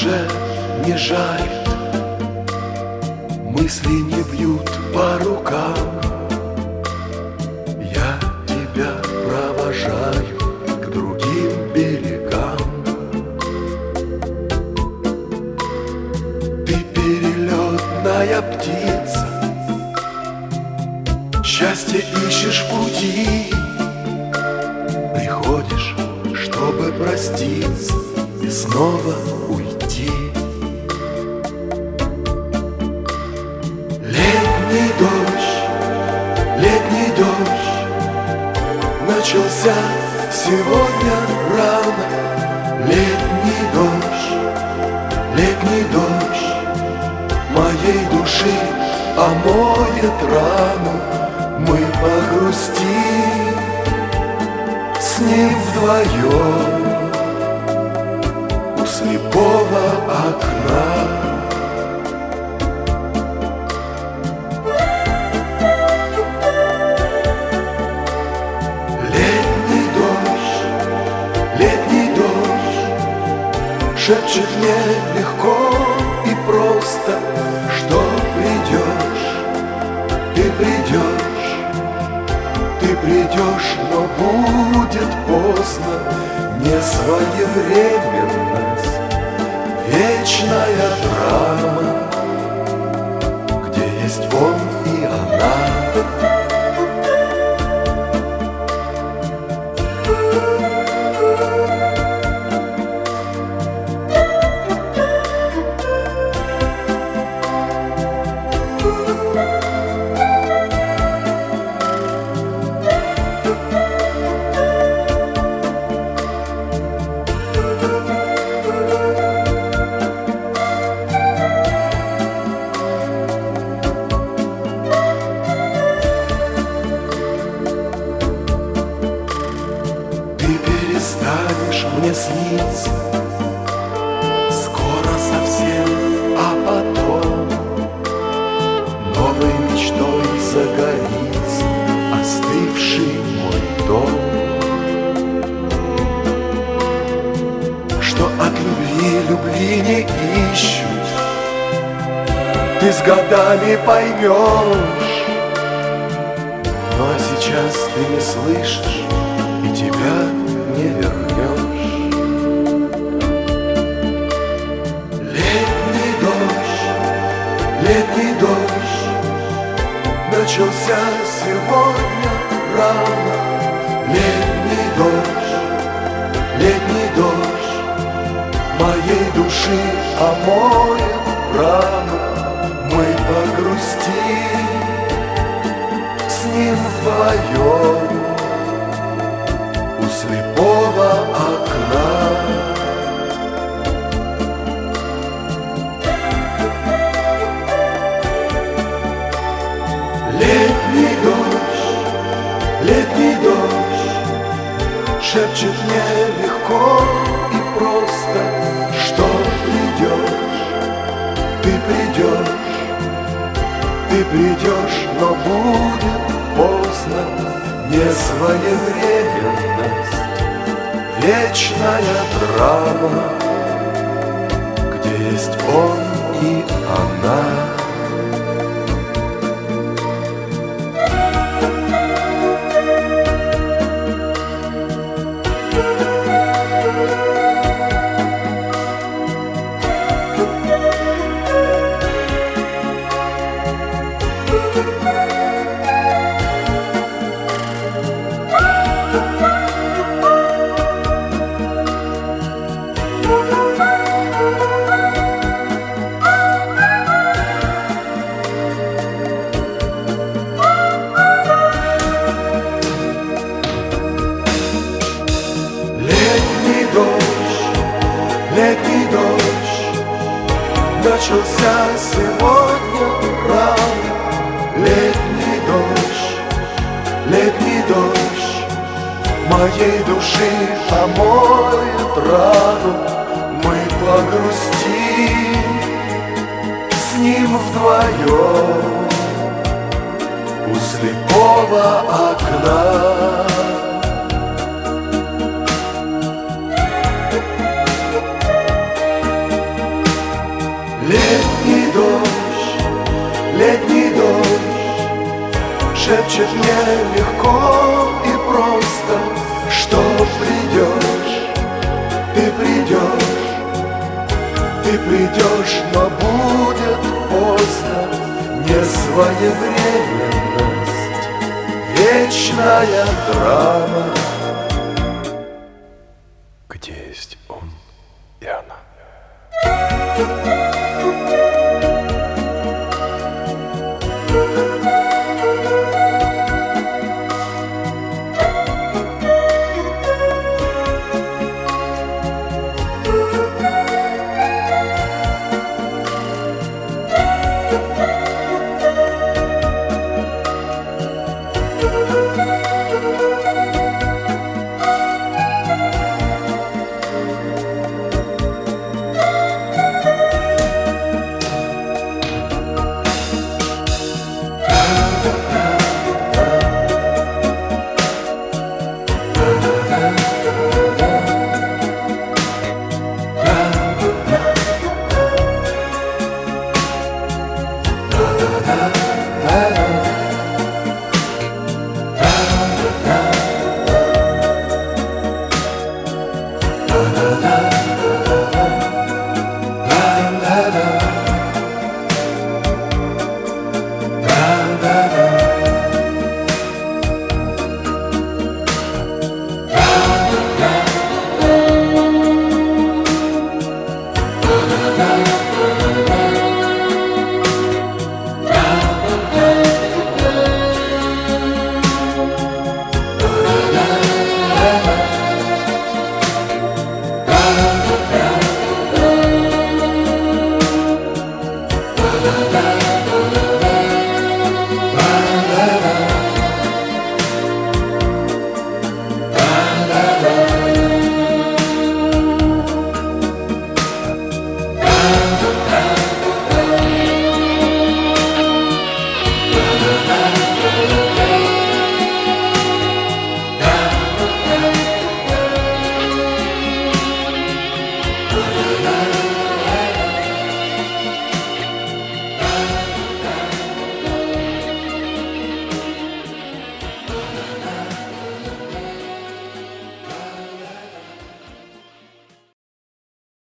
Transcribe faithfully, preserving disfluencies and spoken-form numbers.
уже не жарит, мысли не бьют по рукам. Я тебя провожаю к другим берегам. Ты перелетная птица, счастье ищешь в пути. Приходишь, чтобы проститься и снова уйти. Летний дождь, летний дождь начался сегодня рано. Летний дождь, летний дождь моей души омоет рану. Мы погрустим с ним вдвоем у слепого окна. Летний дождь, летний дождь шепчет мне легко и просто, что придешь, ты придешь. Ты придешь, но будет поздно. Несвоевременность, вечная драма, где есть он и она. Перестанешь мне сниться скоро совсем, а потом новой мечтой загорится остывший мой дом. Что от любви любви не ищут, ты с годами поймешь. Ну а сейчас ты не слышишь, и тебя не вернешь. Летний дождь, летний дождь начался сегодня рано. Летний дождь, летний дождь моей души омоет рану. Мы погрустим с ним вдвоем у слепого окна. Летний дождь, летний дождь шепчет мне легко и просто, что придешь, ты придешь, ты придешь, но будет поздно. Несвоевременность, вечная драма, где есть он и она. Летний дождь начался сегодня рано. Летний дождь, летний дождь моей души омоет рану. Мы погрустим с ним вдвоем у слепого окна. шепчет мне легко и просто, что придешь, ты придешь, ты придешь, но будет поздно. Несвоевременность, вечная драма. Где есть он и она? Thank you.